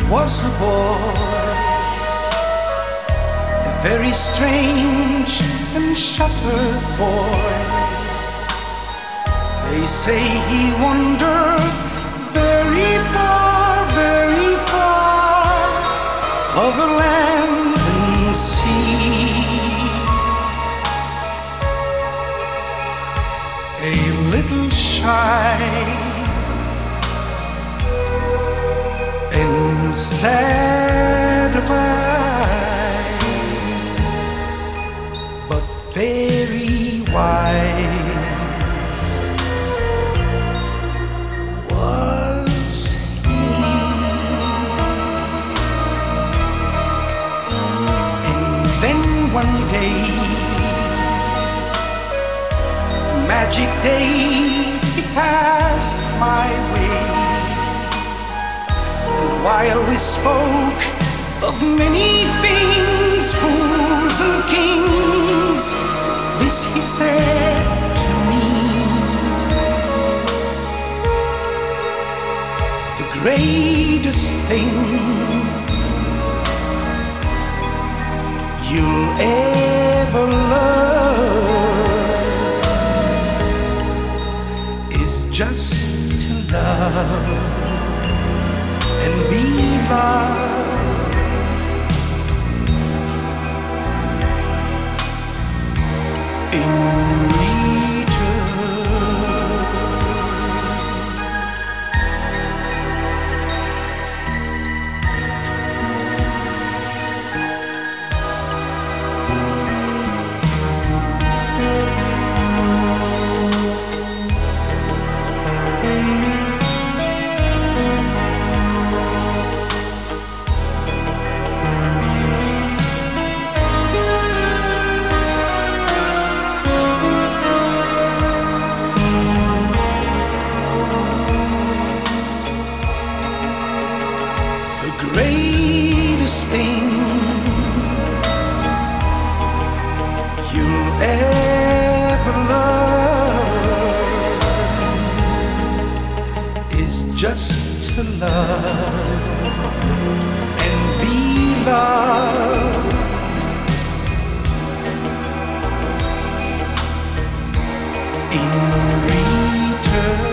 was a boy, a very strange and shattered boy. They say he wandered very far, over land and sea. A little shy and sad of eye, but very wise was he. And then one day, magic day, he passed my way. While we spoke of many things, fools and kings, this he said to me: the greatest thing you'll ever learn is just to love and be loved. In the greatest thing you'll ever learn is just to love and be loved. In return,